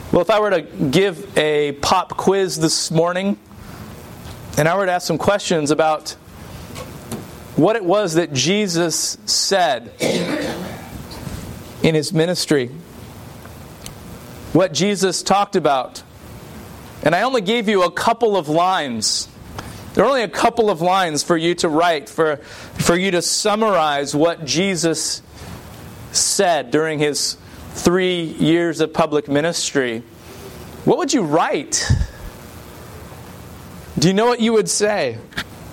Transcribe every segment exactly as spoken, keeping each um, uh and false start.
Well, if I were to give a pop quiz this morning, and I were to ask some questions about what it was that Jesus said in His ministry, what Jesus talked about, and I only gave you a couple of lines. There are only a couple of lines for you to write, for, for you to summarize what Jesus said during His three years of public ministry. What would you write? Do you know what you would say?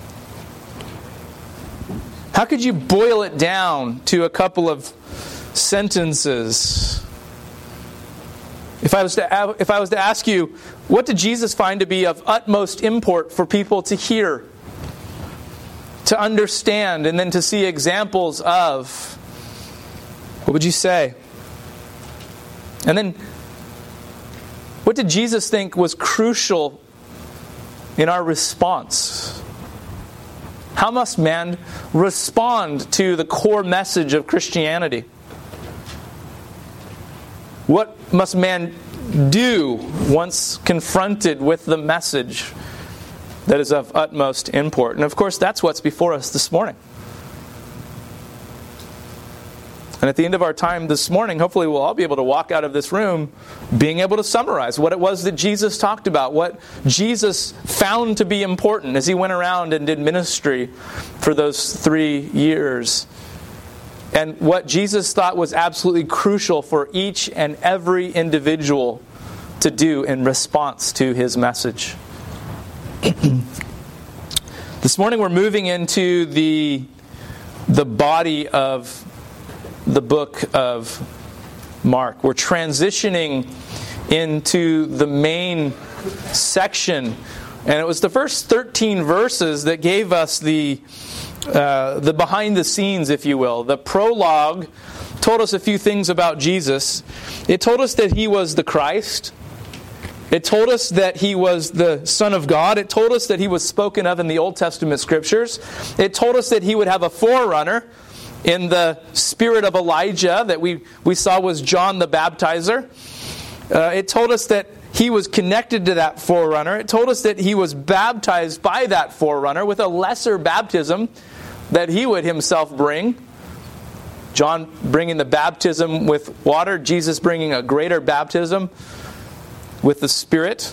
How could you boil it down to a couple of sentences? If I was to if I was to ask you, what did Jesus find to be of utmost import for people to hear, to understand, and then to see examples of, what would you say? And then, what did Jesus think was crucial in our response? How must man respond to the core message of Christianity? What must man do once confronted with the message that is of utmost import? And of course, that's what's before us this morning. And at the end of our time this morning, hopefully we'll all be able to walk out of this room being able to summarize what it was that Jesus talked about, what Jesus found to be important as He went around and did ministry for those three years. And what Jesus thought was absolutely crucial for each and every individual to do in response to His message. This morning we're moving into the, the body of the book of Mark. We're transitioning into the main section. And it was the first thirteen verses that gave us the uh, the behind the scenes, if you will. The prologue told us a few things about Jesus. It told us that He was the Christ. It told us that He was the Son of God. It told us that He was spoken of in the Old Testament Scriptures. It told us that He would have a forerunner in the spirit of Elijah that we, we saw was John the Baptizer. Uh, it told us that He was connected to that forerunner. It told us that He was baptized by that forerunner with a lesser baptism that He would Himself bring. John bringing the baptism with water, Jesus bringing a greater baptism with the Spirit.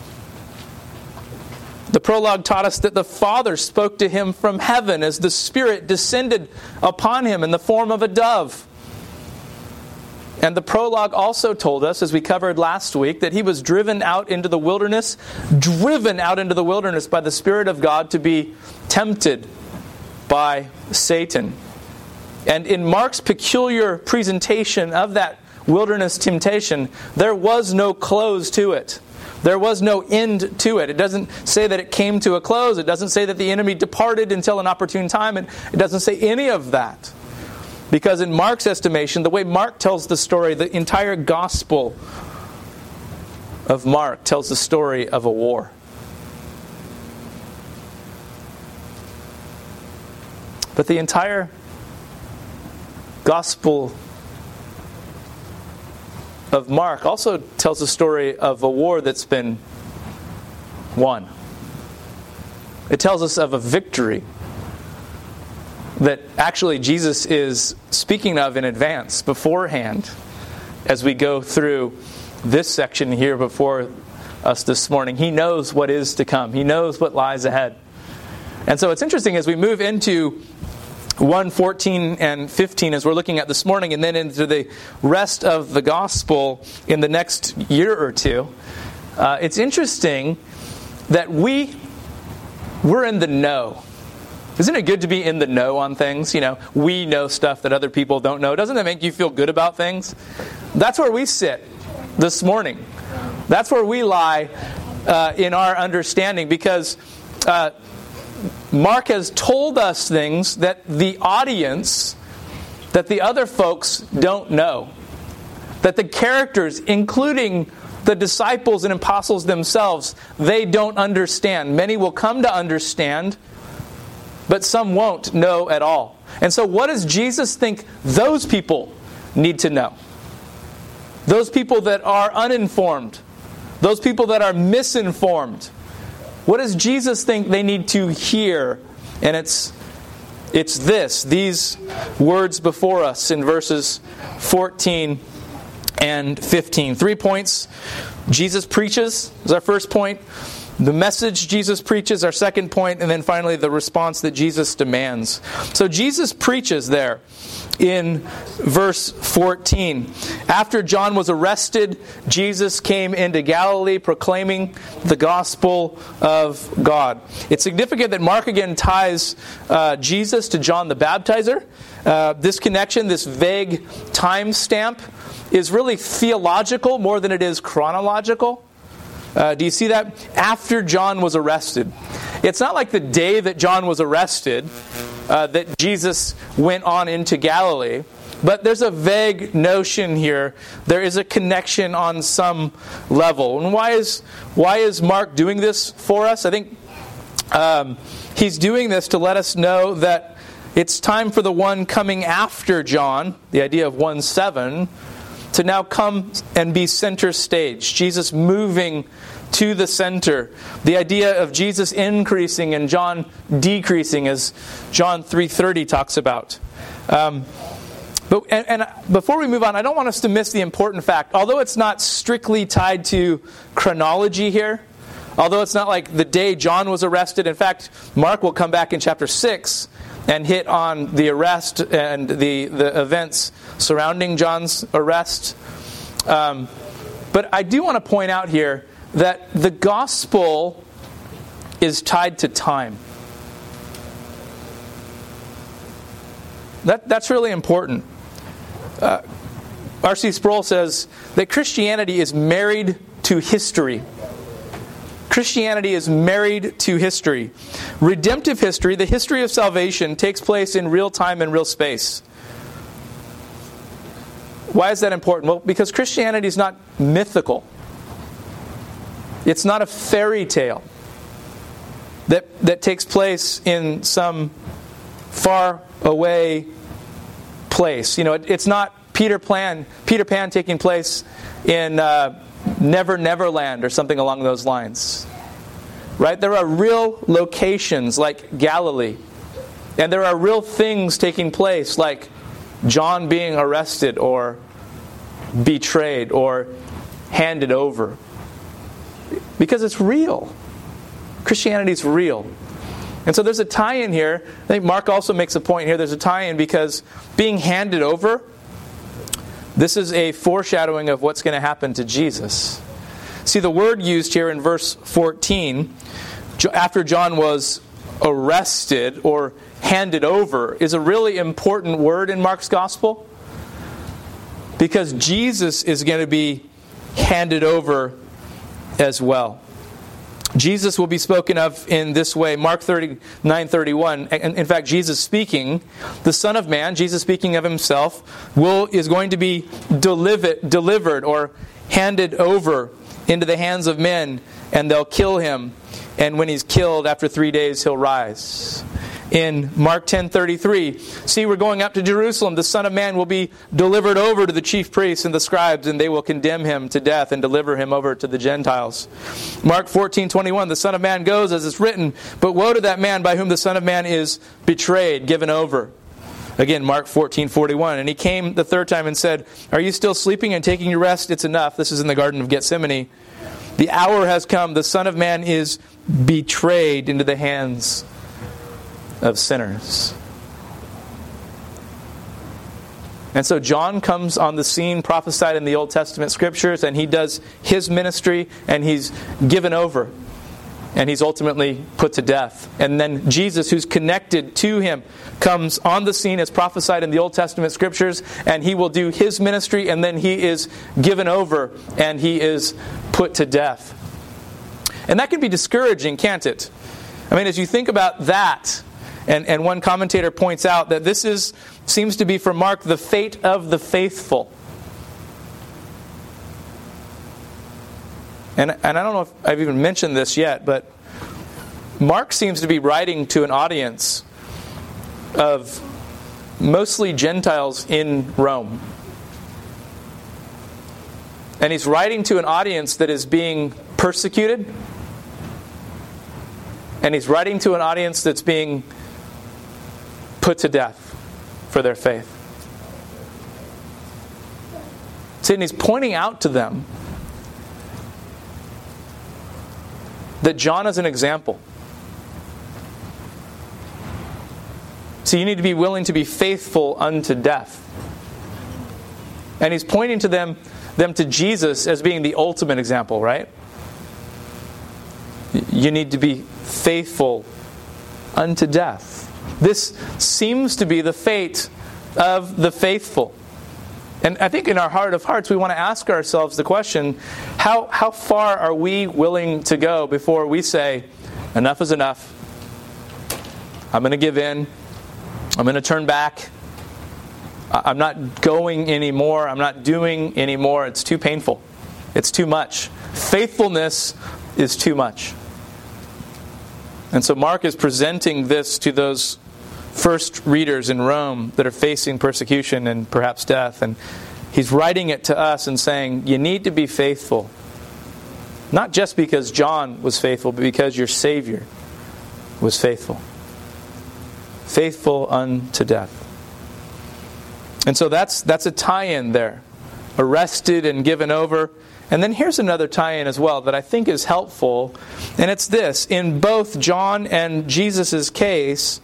The prologue taught us that the Father spoke to Him from heaven as the Spirit descended upon Him in the form of a dove. And the prologue also told us, as we covered last week, that He was driven out into the wilderness, driven out into the wilderness by the Spirit of God to be tempted by Satan. And in Mark's peculiar presentation of that wilderness temptation, there was no close to it. There was no end to it. It doesn't say that it came to a close. It doesn't say that the enemy departed until an opportune time. And it doesn't say any of that. Because in Mark's estimation, the way Mark tells the story, the entire gospel of Mark tells the story of a war. But the entire gospel of Mark also tells the story of a war that's been won. It tells us of a victory that actually Jesus is speaking of in advance, beforehand, as we go through this section here before us this morning. He knows what is to come. He knows what lies ahead. And so it's interesting as we move into one fourteen and fifteen as we're looking at this morning, and then into the rest of the gospel in the next year or two. Uh, it's interesting that we we're in the know. Isn't it good to be in the know on things? You know, we know stuff that other people don't know. Doesn't that make you feel good about things? That's where we sit this morning. That's where we lie uh, in our understanding, because uh, Mark has told us things that the audience, that the other folks don't know. That the characters, including the disciples and apostles themselves, they don't understand. Many will come to understand, but some won't know at all. And so what does Jesus think those people need to know? those people that are uninformed, those people that are misinformed. What does Jesus think they need to hear? And it's it's this, these words before us in verses fourteen and fifteen. Three points. Jesus preaches is our first point. The message Jesus preaches, our second point, and then finally the response that Jesus demands. So Jesus preaches there in verse fourteen. After John was arrested, Jesus came into Galilee proclaiming the gospel of God. It's significant that Mark again ties uh, Jesus to John the Baptizer. Uh, this connection, this vague time stamp, is really theological more than it is chronological. Uh, do you see that? After John was arrested. It's not like the day that John was arrested uh, that Jesus went on into Galilee. But there's a vague notion here. There is a connection on some level. And why is why is Mark doing this for us? I think um, he's doing this to let us know that it's time for the one coming after John, the idea of one seven, to now come and be center stage. Jesus moving to the center. The idea of Jesus increasing and John decreasing, as John three thirty talks about. Um, but and, and before we move on, I don't want us to miss the important fact. Although it's not strictly tied to chronology here, although it's not like the day John was arrested. In fact, Mark will come back in chapter six and hit on the arrest and the, the events surrounding John's arrest. Um, but I do want to point out here that the gospel is tied to time. That, that's really important. Uh, R C Sproul says that Christianity is married to history. Christianity is married to history. Redemptive history, the history of salvation, takes place in real time and real space. Why is that important? Well, because Christianity is not mythical. It's not a fairy tale that, that takes place in some far away place. You know, it, it's not Peter Pan, Peter Pan taking place in uh, Never Never Land or something along those lines. Right? There are real locations like Galilee. And there are real things taking place like John being arrested or betrayed or handed over. Because it's real. Christianity is real. And so there's a tie-in here. I think Mark also makes a point here. There's a tie-in because being handed over, this is a foreshadowing of what's going to happen to Jesus. See, the word used here in verse fourteen, after John was arrested or handed over, is a really important word in Mark's gospel. Because Jesus is going to be handed over as well. Jesus will be spoken of in this way. Mark thirty-nine thirty-one. In fact, Jesus speaking, the Son of Man, Jesus speaking of himself, will is going to be delivered, delivered or handed over into the hands of men, and they'll kill him. And when he's killed, after three days, he'll rise. In Mark ten thirty-three, see, we're going up to Jerusalem. The Son of Man will be delivered over to the chief priests and the scribes, and they will condemn him to death and deliver him over to the Gentiles. Mark fourteen twenty-one, the Son of Man goes as it's written, but woe to that man by whom the Son of Man is betrayed, given over. Again, Mark fourteen forty-one, and he came the third time and said, are you still sleeping and taking your rest? It's enough. This is in the Garden of Gethsemane. The hour has come. The Son of Man is betrayed into the hands of sinners. And so John comes on the scene prophesied in the Old Testament scriptures, and he does his ministry, and he's given over. And he's ultimately put to death. And then Jesus, who's connected to him, comes on the scene as prophesied in the Old Testament scriptures, and he will do his ministry, and then he is given over, and he is put to death. And that can be discouraging, can't it? I mean, as you think about that, and, and one commentator points out that this is seems to be for Mark the fate of the faithful. And, and I don't know if I've even mentioned this yet, but Mark seems to be writing to an audience of mostly Gentiles in Rome. And he's writing to an audience that is being persecuted. And he's writing to an audience that's being put to death for their faith. See, and he's pointing out to them that John is an example. So you need to be willing to be faithful unto death. And he's pointing to them, them to Jesus as being the ultimate example, right? You need to be faithful unto death. This seems to be the fate of the faithful. And I think in our heart of hearts, we want to ask ourselves the question, how, how far are we willing to go before we say, enough is enough. I'm going to give in. I'm going to turn back. I'm not going anymore. I'm not doing anymore. It's too painful. It's too much. Faithfulness is too much. And so Mark is presenting this to those first readers in Rome that are facing persecution and perhaps death. And he's writing it to us and saying, you need to be faithful. Not just because John was faithful, but because your Savior was faithful. Faithful unto death. And so that's that's a tie-in there. Arrested and given over. And then here's another tie-in as well that I think is helpful. And it's this. In both John and Jesus' case,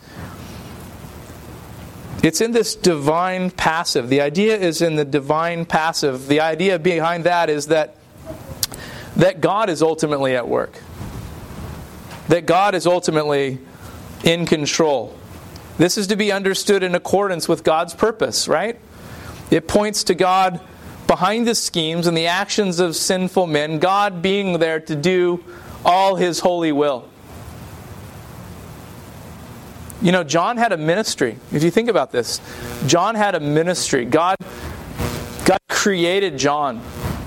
it's in this divine passive. The idea is in the divine passive. The idea behind that is that, that God is ultimately at work. That God is ultimately in control. This is to be understood in accordance with God's purpose, right? It points to God behind the schemes and the actions of sinful men, God being there to do all His holy will. You know, John had a ministry. If you think about this, John had a ministry. God, God created John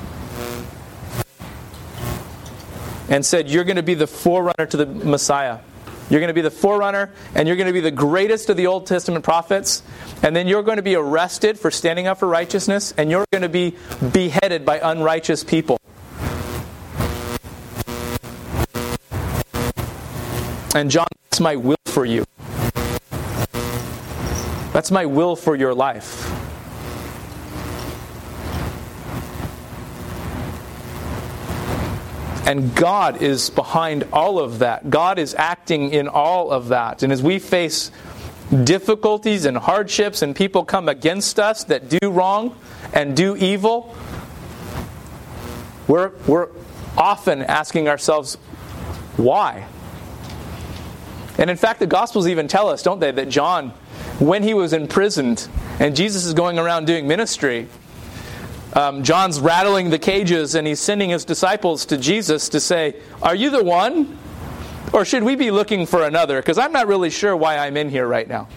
and said, you're going to be the forerunner to the Messiah. You're going to be the forerunner, and you're going to be the greatest of the Old Testament prophets. And then you're going to be arrested for standing up for righteousness, and you're going to be beheaded by unrighteous people. And John, that's my will for you. That's my will for your life. And God is behind all of that. God is acting in all of that. And as we face difficulties and hardships and people come against us that do wrong and do evil, we're, we're often asking ourselves, why? And in fact, the Gospels even tell us, don't they, that John, when he was imprisoned and Jesus is going around doing ministry, Um, John's rattling the cages and he's sending his disciples to Jesus to say, are you the one? Or should we be looking for another? Because I'm not really sure why I'm in here right now.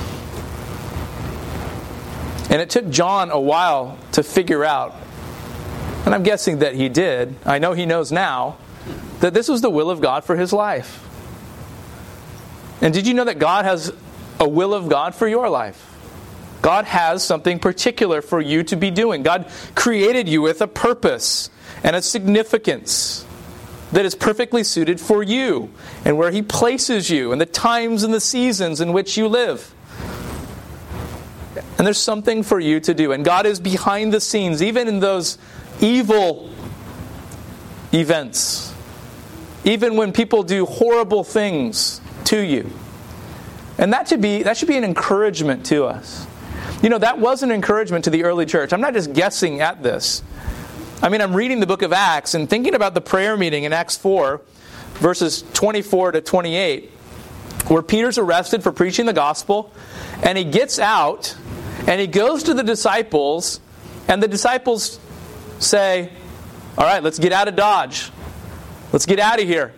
And it took John a while to figure out, and I'm guessing that he did, I know he knows now, that this was the will of God for his life. And did you know that God has a will of God for your life? God has something particular for you to be doing. God created you with a purpose and a significance that is perfectly suited for you and where He places you and the times and the seasons in which you live. And there's something for you to do. And God is behind the scenes, even in those evil events. Even when people do horrible things to you. And that should be, that should be an encouragement to us. You know, that was an encouragement to the early church. I'm not just guessing at this. I mean, I'm reading the book of Acts and thinking about the prayer meeting in Acts four, verses twenty-four to twenty-eight, where Peter's arrested for preaching the gospel, and he gets out, and he goes to the disciples, and the disciples say, all right, let's get out of Dodge. Let's get out of here.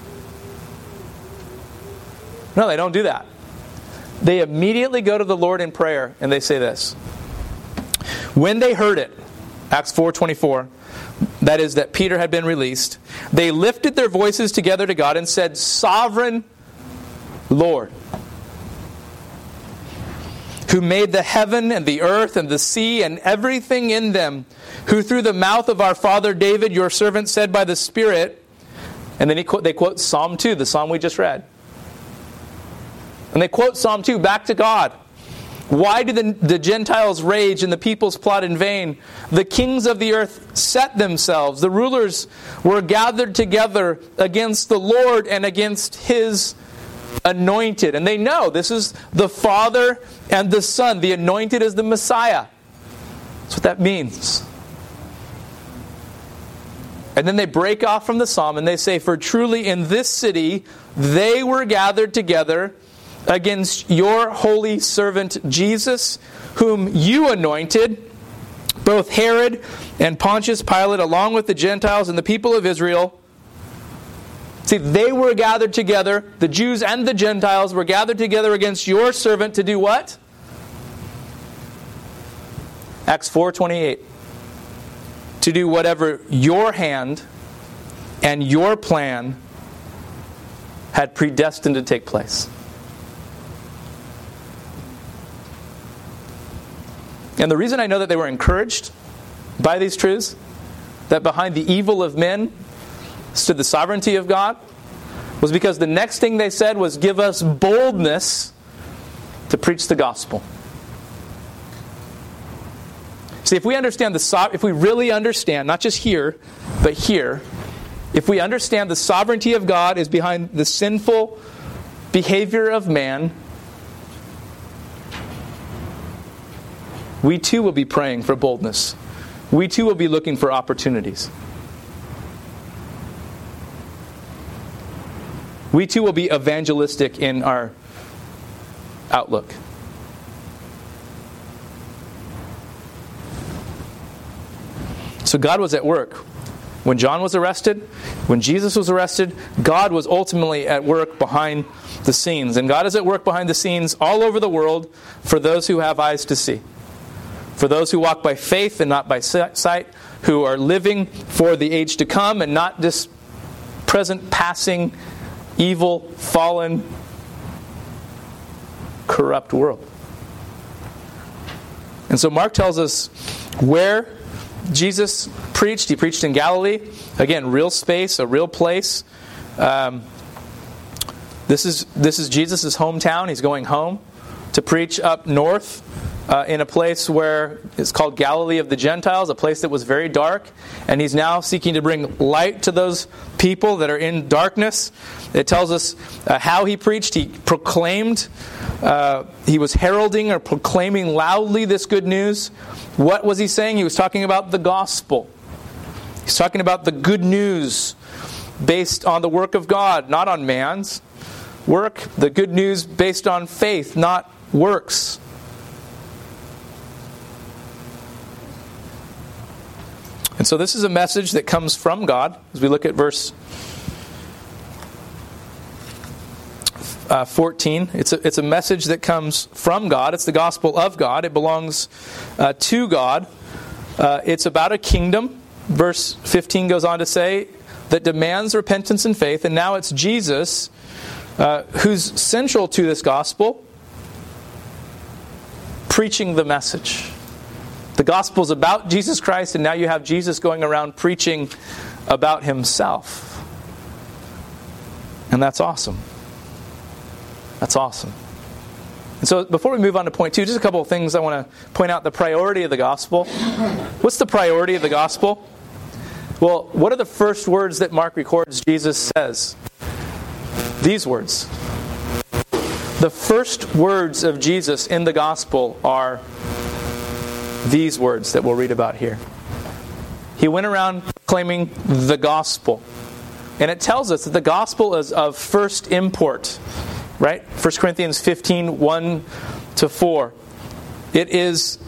No, they don't do that. They immediately go to the Lord in prayer, and they say this. When they heard it, Acts four twenty-four, that is, that Peter had been released, they lifted their voices together to God and said, Sovereign Lord. who made the heaven and the earth and the sea and everything in them, who through the mouth of our father David, your servant, said by the Spirit," and then he quote, they quote Psalm two, the psalm we just read. And they quote Psalm two back to God. "Why do the, the Gentiles rage and the peoples plot in vain? The kings of the earth set themselves. The rulers were gathered together against the Lord and against His anointed." And they know this is the Father and the Son. The anointed is the Messiah. That's what that means. And then they break off from the psalm and they say, "For truly in this city they were gathered together against your holy servant Jesus, whom you anointed, both Herod and Pontius Pilate, along with the Gentiles and the people of Israel." See, they were gathered together, the Jews and the Gentiles were gathered together against your servant to do what? Acts four twenty-eight. To do whatever your hand and your plan had predestined to take place. And the reason I know that they were encouraged by these truths, that behind the evil of men stood the sovereignty of God, was because the next thing they said was, "Give us boldness to preach the gospel." See, if we understand the so- if we really understand, not just here, but here, if we understand the sovereignty of God is behind the sinful behavior of man, we too will be praying for boldness. We too will be looking for opportunities. We too will be evangelistic in our outlook. So God was at work. When John was arrested, when Jesus was arrested, God was ultimately at work behind the scenes. And God is at work behind the scenes all over the world for those who have eyes to see. For those who walk by faith and not by sight, who are living for the age to come and not this present passing, evil, fallen, corrupt world. And so Mark tells us where Jesus preached. He preached in Galilee. Again, real space, a real place. Um, this is this is Jesus' hometown. He's going home to preach up north uh, in a place where it's called Galilee of the Gentiles, a place that was very dark. And he's now seeking to bring light to those people that are in darkness. It tells us uh, how he preached. He proclaimed, uh, he was heralding or proclaiming loudly this good news. What was he saying? He was talking about the gospel. He's talking about the good news based on the work of God, not on man's work. The good news based on faith, not works. And so this is a message that comes from God. As we look at verse uh, fourteen, it's a, it's a message that comes from God. It's the gospel of God. It belongs uh, to God. Uh, it's about a kingdom. Verse fifteen goes on to say that demands repentance and faith. And now it's Jesus uh, who's central to this gospel, preaching the message. The gospel is about Jesus Christ, and now you have Jesus going around preaching about himself. And that's awesome. That's awesome. And so before we move on to point two, just a couple of things I want to point out. The priority of the gospel. What's the priority of the gospel? Well, what are the first words that Mark records Jesus says? These words. The first words of Jesus in the gospel are these words that we'll read about here. He went around claiming the gospel. And it tells us that the gospel is of first import. Right? First Corinthians fifteen, one to four. It is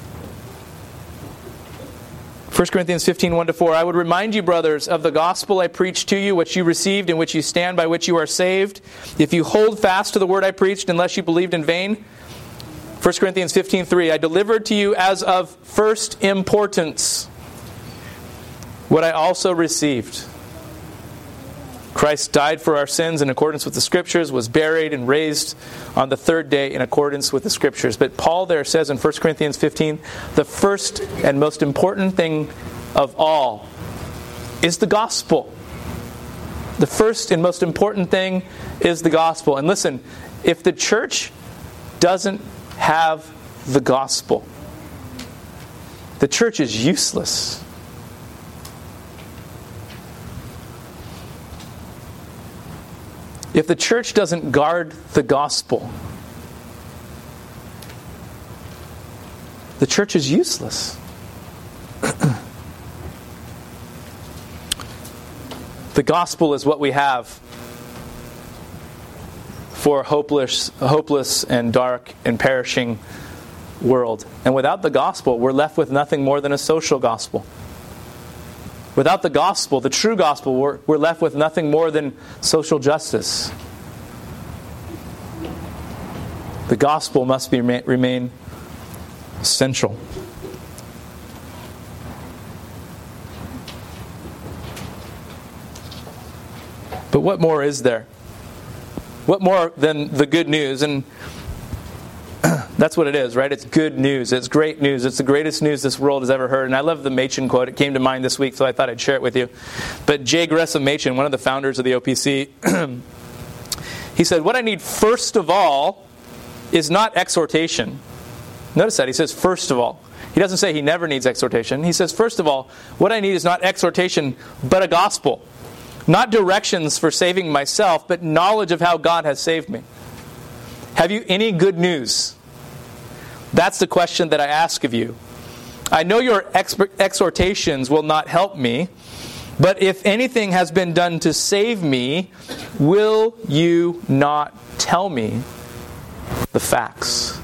First Corinthians fifteen, one to four. I would remind you, brothers, of the gospel I preached to you, which you received, in which you stand, by which you are saved, if you hold fast to the word I preached, unless you believed in vain. First Corinthians fifteen, three. I delivered to you as of first importance what I also received. Christ died for our sins in accordance with the Scriptures, was buried and raised on the third day in accordance with the Scriptures. But Paul there says in First Corinthians fifteen, the first and most important thing of all is the gospel. The first and most important thing is the gospel. And listen, if the church doesn't have the gospel, the church is useless. If the church doesn't guard the gospel, the church is useless. The gospel is what we have for a hopeless, hopeless and dark and perishing world. And without the gospel, we're left with nothing more than a social gospel. Without the gospel, the true gospel, we're, we're left with nothing more than social justice. The gospel must be, remain central. But what more is there? What more than the good news? And that's what it is, right? It's good news. It's great news. It's the greatest news this world has ever heard. And I love the Machen quote. It came to mind this week, so I thought I'd share it with you. But J. Gresham Machen, one of the founders of the O P C, he said, what I need first of all is not exhortation. Notice that. He says, first of all. He doesn't say he never needs exhortation. He says, first of all, what I need is not exhortation, but a gospel. Not directions for saving myself, but knowledge of how God has saved me. Have you any good news? That's the question that I ask of you. I know your exhortations will not help me, but if anything has been done to save me, will you not tell me the facts?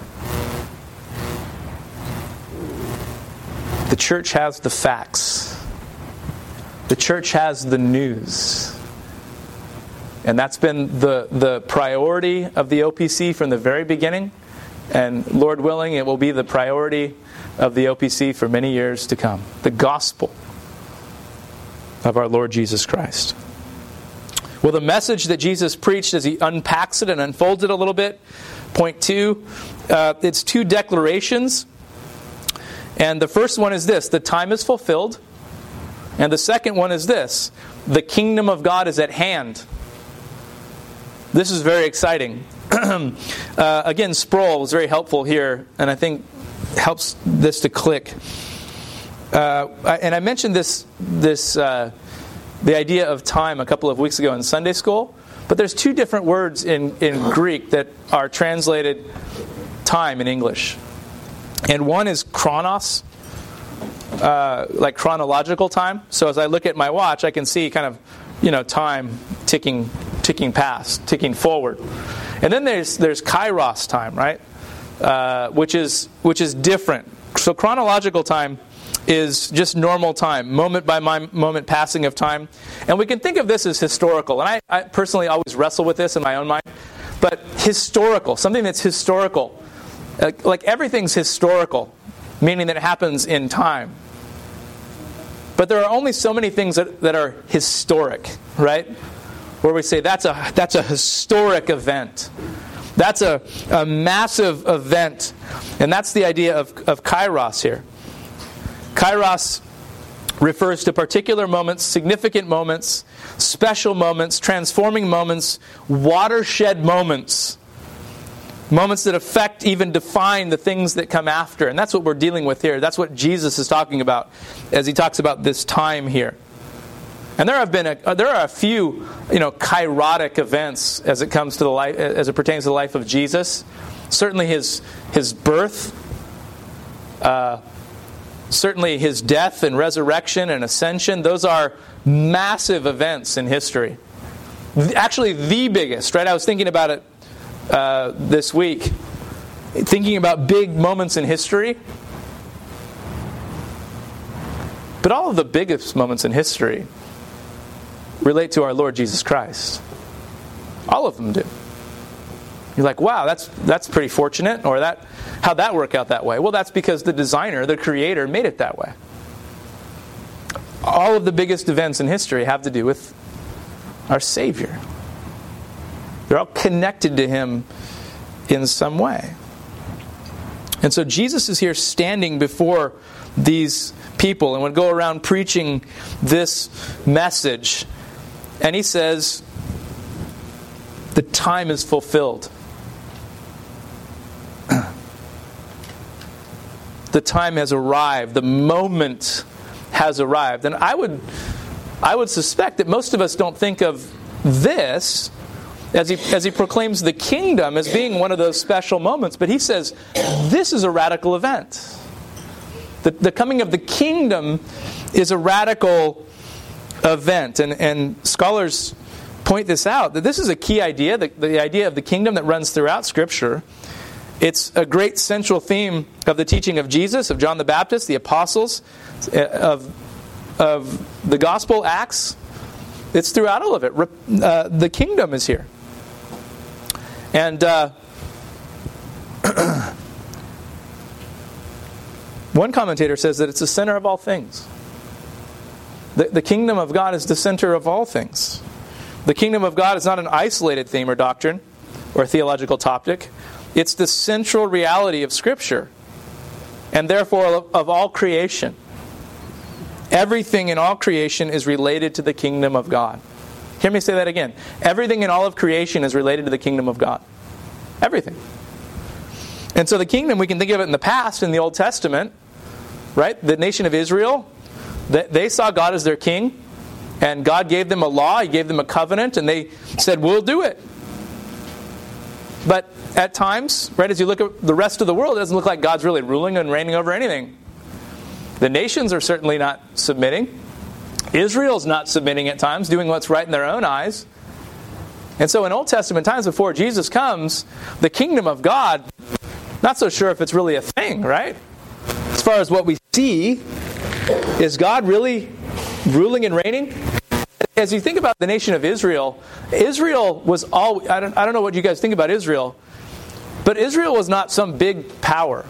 The church has the facts. The church has the news. And that's been the, the priority of the O P C from the very beginning. And Lord willing, it will be the priority of the O P C for many years to come. The gospel of our Lord Jesus Christ. Well, the message that Jesus preached as he unpacks it and unfolds it a little bit, point two, uh, it's two declarations. And the first one is this: the time is fulfilled. And the second one is this: the kingdom of God is at hand. This is very exciting. uh, again, Sproul was very helpful here, and I think helps this to click. Uh, and I mentioned this, this uh, the idea of time a couple of weeks ago in Sunday school. But there's two different words in, in Greek that are translated time in English. And one is chronos, uh, like chronological time. So as I look at my watch, I can see kind of, you know, time ticking, ticking past, ticking forward. And then there's there's kairos time, right? Uh, which is which is different. So chronological time is just normal time, moment by moment passing of time. And we can think of this as historical. And I, I personally always wrestle with this in my own mind. But historical, something that's historical. Uh, like everything's historical, meaning that it happens in time. But there are only so many things that, that are historic, right? Where we say that's a that's a historic event. That's a, a massive event. And that's the idea of, of kairos here. Kairos refers to particular moments, significant moments, special moments, transforming moments, watershed moments. Moments that affect, even define the things that come after. And that's what we're dealing with here. That's what Jesus is talking about as he talks about this time here. And there have been a, there are a few, you know, kairotic events as it comes to the life, as it pertains to the life of Jesus. Certainly his his birth, uh, certainly his death and resurrection and ascension. Those are massive events in history. Actually, the biggest. Right? I was thinking about it uh, this week, thinking about big moments in history. But all of the biggest moments in history relate to our Lord Jesus Christ. All of them do. You're like, wow, that's that's pretty fortunate, or that how'd that work out that way? Well, that's because the designer, the creator, made it that way. All of the biggest events in history have to do with our Savior. They're all connected to Him in some way. And so Jesus is here standing before these people and would go around preaching this message. And He says, the time is fulfilled. The time has arrived. The moment has arrived. And I would, I would suspect that most of us don't think of this as he, as he proclaims the kingdom as being one of those special moments. But He says, this is a radical event. The, the coming of the kingdom is a radical event. And, and scholars point this out, that this is a key idea, the, the idea of the kingdom that runs throughout Scripture. It's a great central theme of the teaching of Jesus, of John the Baptist, the apostles, of, of the gospel, Acts. It's throughout all of it. Uh, the kingdom is here. And uh, one commentator says that it's the center of all things. The, the kingdom of God is the center of all things. The kingdom of God is not an isolated theme or doctrine or theological topic. It's the central reality of Scripture, and therefore of, of all creation. Everything in all creation is related to the kingdom of God. Hear me say that again. Everything in all of creation is related to the kingdom of God. Everything. And so the kingdom, we can think of it in the past, in the Old Testament, right? The nation of Israel, they saw God as their king, and God gave them a law, He gave them a covenant, and they said, we'll do it. But at times, right, as you look at the rest of the world, it doesn't look like God's really ruling and reigning over anything. The nations are certainly not submitting. Israel's not submitting at times, doing what's right in their own eyes. And so in Old Testament times before Jesus comes, the kingdom of God, not so sure if it's really a thing, right? As far as what we see, is God really ruling and reigning? As you think about the nation of Israel, Israel was all, I don't, I don't know what you guys think about Israel, but Israel was not some big power.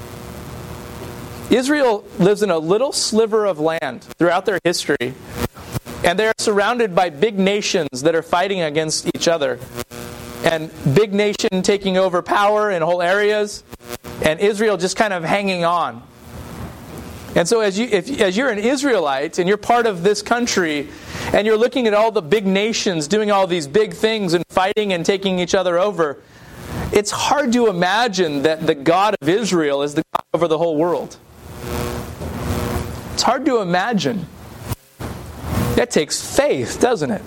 Israel lives in a little sliver of land throughout their history, and they're surrounded by big nations that are fighting against each other. And big nation taking over power in whole areas, and Israel just kind of hanging on. And so as you if as you're an Israelite and you're part of this country, and you're looking at all the big nations doing all these big things and fighting and taking each other over, it's hard to imagine that the God of Israel is the God over the whole world. It's hard to imagine. That takes faith, doesn't it?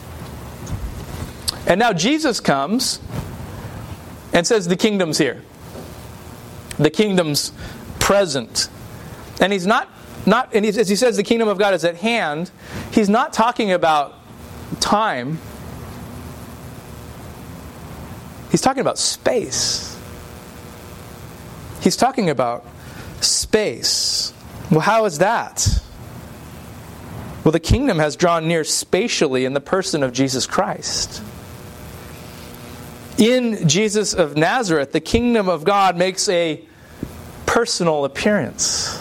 And now Jesus comes and says the kingdom's here. The kingdom's present. And he's not, not and as he says the kingdom of God is at hand, he's not talking about time. He's talking about space. He's talking about space. Well, how is that? Well, the kingdom has drawn near spatially in the person of Jesus Christ. In Jesus of Nazareth, the kingdom of God makes a personal appearance.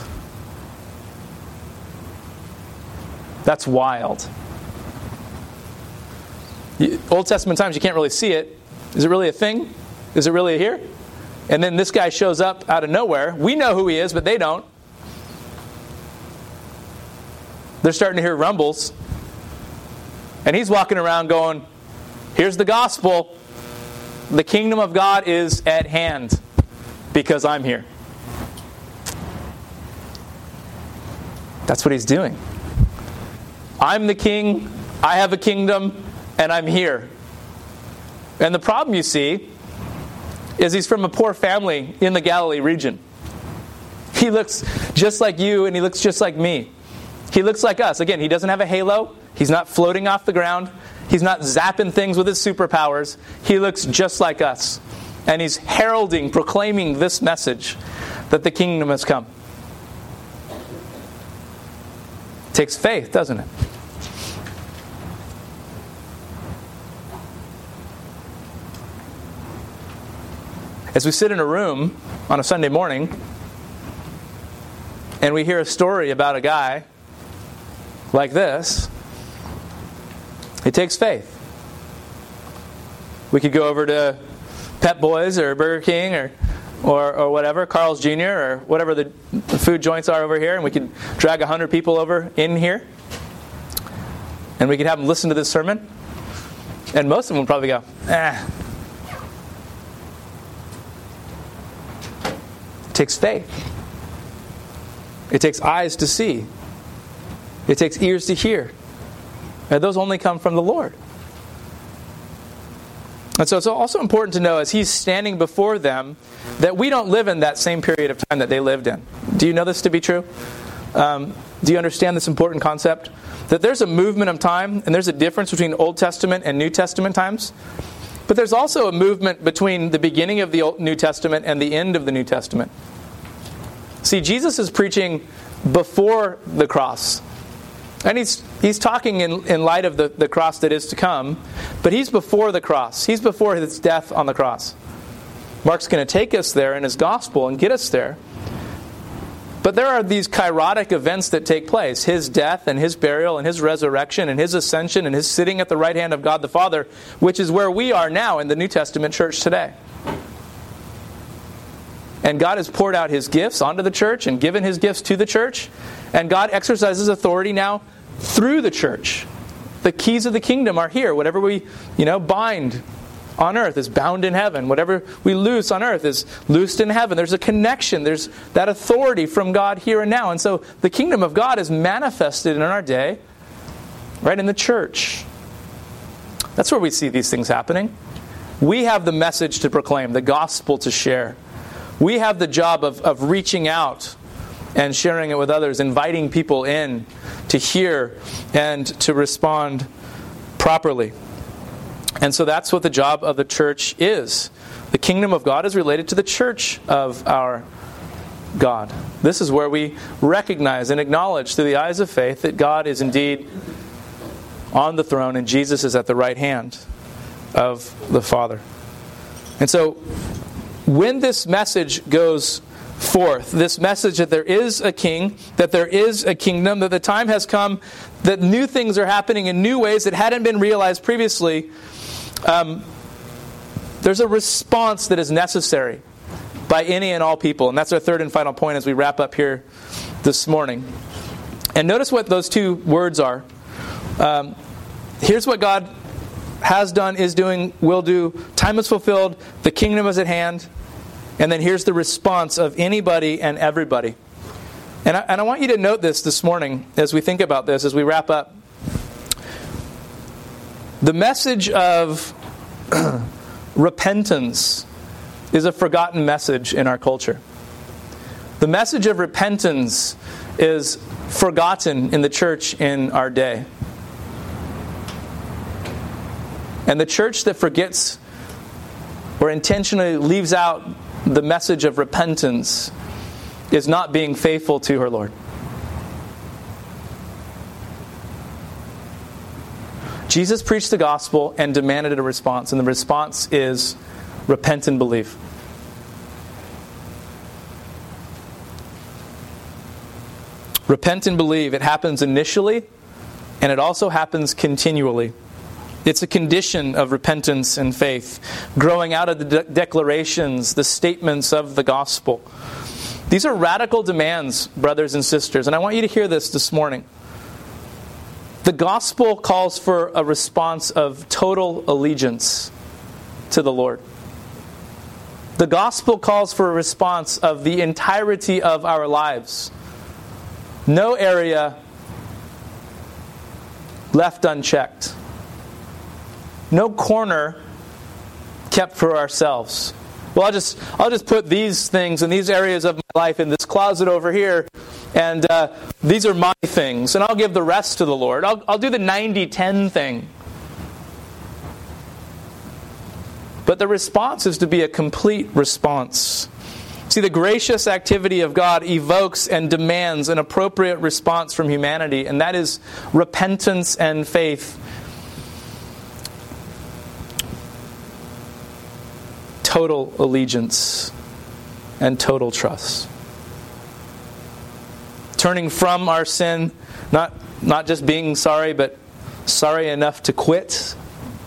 That's wild. Old Testament times, you can't really see it. Is it really a thing? Is it really here? And then this guy shows up out of nowhere. We know who he is, but they don't. They're starting to hear rumbles. And he's walking around going, here's the gospel. The kingdom of God is at hand because I'm here. That's what he's doing. I'm the king, I have a kingdom, and I'm here. And the problem, you see, is he's from a poor family in the Galilee region. He looks just like you, and he looks just like me. He looks like us. Again, he doesn't have a halo. He's not floating off the ground. He's not zapping things with his superpowers. He looks just like us. And he's heralding, proclaiming this message that the kingdom has come. It takes faith, doesn't it? As we sit in a room on a Sunday morning and we hear a story about a guy like this, It takes faith. We could go over to Pep Boys or Burger King or or, or whatever, Carl's Junior or whatever the, the food joints are over here, and we could drag one hundred people over in here. And we could have them listen to this sermon. And most of them would probably go, eh. It takes faith. It takes eyes to see. It takes ears to hear. And those only come from the Lord. And so it's also important to know, as He's standing before them, that we don't live in that same period of time that they lived in. Do you know this to be true? Um, do you understand this important concept? That there's a movement of time, and there's a difference between Old Testament and New Testament times. But there's also a movement between the beginning of the Old New Testament and the end of the New Testament. See, Jesus is preaching before the cross. And he's he's talking in, in light of the, the cross that is to come, but he's before the cross. He's before his death on the cross. Mark's going to take us there in his gospel and get us there. But there are these kairotic events that take place. His death and his burial and his resurrection and his ascension and his sitting at the right hand of God the Father, which is where we are now in the New Testament church today. And God has poured out His gifts onto the church and given His gifts to the church. And God exercises authority now through the church. The keys of the kingdom are here. Whatever we, you know, bind on earth is bound in heaven. Whatever we loose on earth is loosed in heaven. There's a connection. There's that authority from God here and now. And so the kingdom of God is manifested in our day, right in the church. That's where we see these things happening. We have the message to proclaim, the gospel to share. We have the job of, of reaching out and sharing it with others, inviting people in to hear and to respond properly. And so that's what the job of the church is. The kingdom of God is related to the church of our God. This is where we recognize and acknowledge through the eyes of faith that God is indeed on the throne and Jesus is at the right hand of the Father. And so when this message goes forth, this message that there is a king, that there is a kingdom, that the time has come, that new things are happening in new ways that hadn't been realized previously, um, there's a response that is necessary by any and all people. And that's our third and final point as we wrap up here this morning. And notice what those two words are. Um, here's what God has done, is doing, will do. Time is fulfilled. The kingdom is at hand. And then here's the response of anybody and everybody. And I, and I want you to note this this morning as we think about this, as we wrap up. The message of repentance is a forgotten message in our culture. The message of repentance is forgotten in the church in our day. And the church that forgets or intentionally leaves out the message of repentance is not being faithful to her Lord. Jesus preached the gospel and demanded a response, and the response is repent and believe. Repent and believe. It happens initially, and it also happens continually. It's a condition of repentance and faith, growing out of the de- declarations, the statements of the gospel. These are radical demands, brothers and sisters, and I want you to hear this this morning. The gospel calls for a response of total allegiance to the Lord. The gospel calls for a response of the entirety of our lives. No area left unchecked. No corner kept for ourselves. Well, I'll just I'll just put these things in these areas of my life in this closet over here, and uh, these are my things, and I'll give the rest to the Lord. I'll I'll do the ninety ten thing. But the response is to be a complete response. See, the gracious activity of God evokes and demands an appropriate response from humanity, and that is repentance and faith. Total allegiance and total trust. Turning from our sin, not not just being sorry, but sorry enough to quit?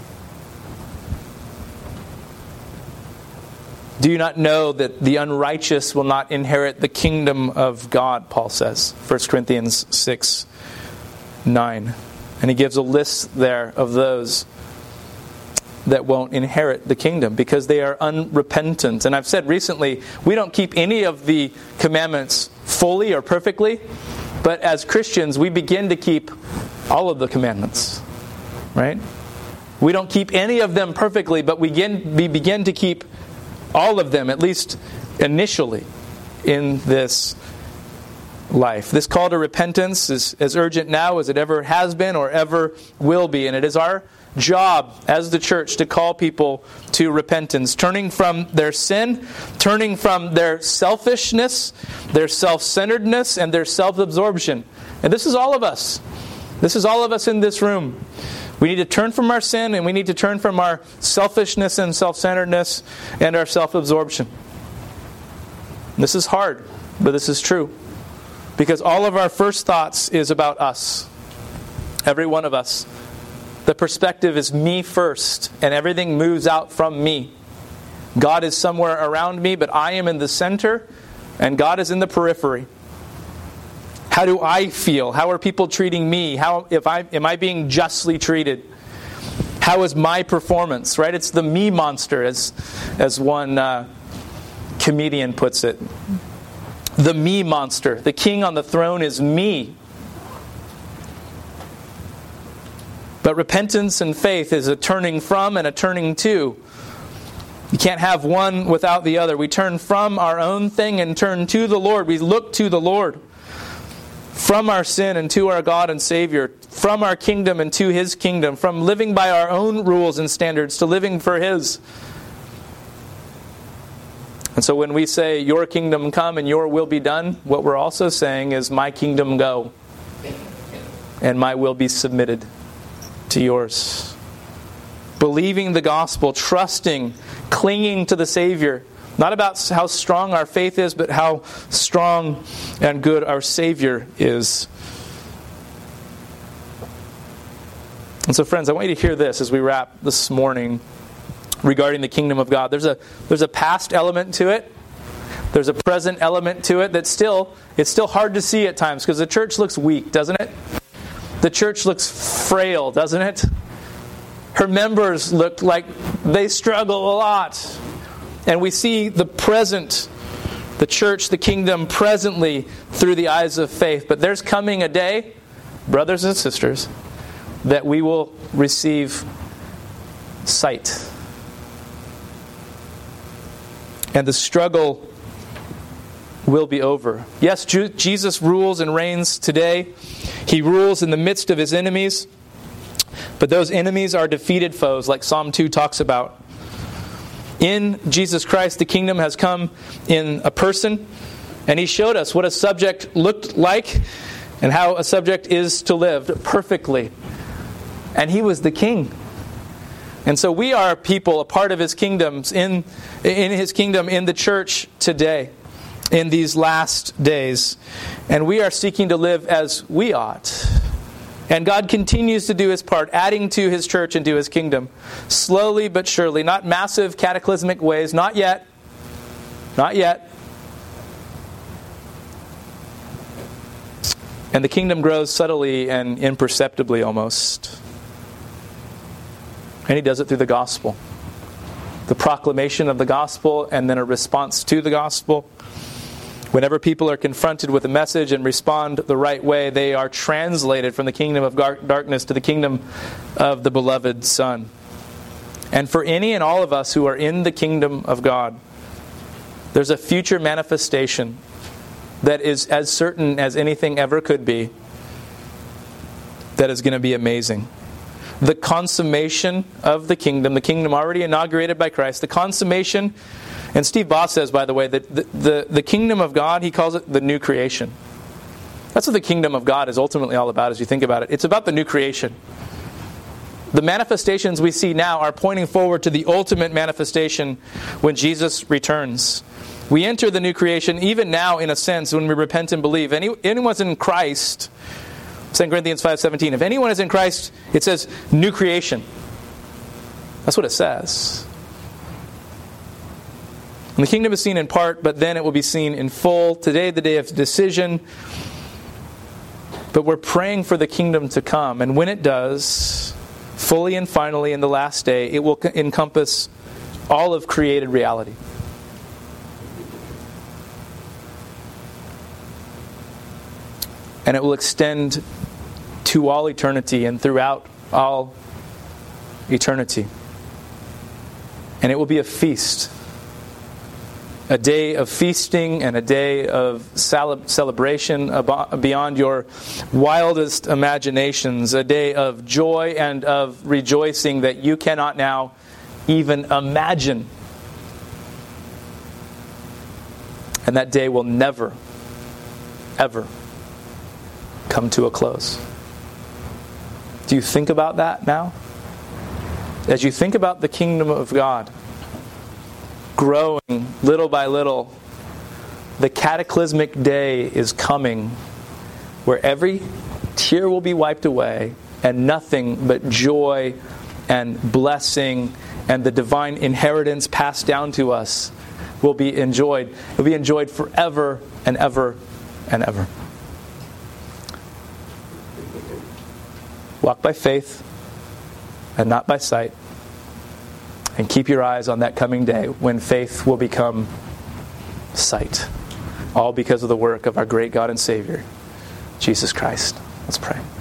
Do you not know that the unrighteous will not inherit the kingdom of God, Paul says, First Corinthians six, nine. And he gives a list there of those that won't inherit the kingdom because they are unrepentant. And I've said recently, we don't keep any of the commandments fully or perfectly, but as Christians, we begin to keep all of the commandments, right? We don't keep any of them perfectly, but we begin, we begin to keep all of them, at least initially, in this life. This call to repentance is as urgent now as it ever has been or ever will be. And it is our job as the church to call people to repentance, turning from their sin, turning from their selfishness, their self-centeredness, and their self-absorption. And this is all of us. This is all of us in this room. We need to turn from our sin, and we need to turn from our selfishness and self-centeredness and our self-absorption. This is hard, but this is true. Because all of our first thoughts is about us. Every one of us. The perspective is me first, and everything moves out from me. God is somewhere around me, but I am in the center, and God is in the periphery. How do I feel? How are people treating me? How if I am I being justly treated? How is my performance? Right? It's the me monster, as as one uh, comedian puts it. The me monster. The king on the throne is me. But repentance and faith is a turning from and a turning to. You can't have one without the other. We turn from our own thing and turn to the Lord. We look to the Lord. From our sin and to our God and Savior. From our kingdom and to His kingdom. From living by our own rules and standards to living for His. And so when we say, your kingdom come and your will be done, what we're also saying is, my kingdom go. And my will be submitted to yours. Believing the gospel, trusting, clinging to the Savior. Not about how strong our faith is, but how strong and good our Savior is. And so, friends, I want you to hear this as we wrap this morning regarding the kingdom of God. There's a there's a past element to it. There's a present element to it that still, it's still hard to see at times because the church looks weak, doesn't it? The church looks frail, doesn't it? Her members look like they struggle a lot. And we see the present, the church, the kingdom presently through the eyes of faith. But there's coming a day, brothers and sisters, that we will receive sight. And the struggle will be over. Yes, Jesus rules and reigns today. He rules in the midst of His enemies. But those enemies are defeated foes, like Psalm two talks about. In Jesus Christ, the kingdom has come in a person. And He showed us what a subject looked like and how a subject is to live perfectly. And He was the king. And so we are people, a part of His kingdoms, in, in His kingdom, in the church today, in these last days. And we are seeking to live as we ought. And God continues to do His part, adding to His church and to His kingdom. Slowly but surely, not massive cataclysmic ways, not yet. Not yet. And the kingdom grows subtly and imperceptibly almost. And He does it through the gospel. The proclamation of the gospel and then a response to the gospel. Whenever people are confronted with a message and respond the right way, they are translated from the kingdom of darkness to the kingdom of the beloved Son. And for any and all of us who are in the kingdom of God, there's a future manifestation that is as certain as anything ever could be, that is going to be amazing. The consummation of the kingdom, the kingdom already inaugurated by Christ, the consummation. And Steve Boss says, by the way, that the, the, the kingdom of God, he calls it the new creation. That's what the kingdom of God is ultimately all about as you think about it. It's about the new creation. The manifestations we see now are pointing forward to the ultimate manifestation when Jesus returns. We enter the new creation even now, in a sense, when we repent and believe. Any, anyone's in Christ, Second Corinthians five seventeen. If anyone is in Christ, it says new creation. That's what it says. And the kingdom is seen in part, but then it will be seen in full. Today, the day of decision. But we're praying for the kingdom to come. And when it does, fully and finally in the last day, it will encompass all of created reality. And it will extend to all eternity and throughout all eternity. And it will be a feast. A day of feasting and a day of celebration beyond your wildest imaginations. A day of joy and of rejoicing that you cannot now even imagine. And that day will never, ever come to a close. Do you think about that now? As you think about the kingdom of God growing little by little, the cataclysmic day is coming where every tear will be wiped away and nothing but joy and blessing and the divine inheritance passed down to us will be enjoyed. It will be enjoyed forever and ever and ever. Walk by faith and not by sight. And keep your eyes on that coming day when faith will become sight. All because of the work of our great God and Savior, Jesus Christ. Let's pray.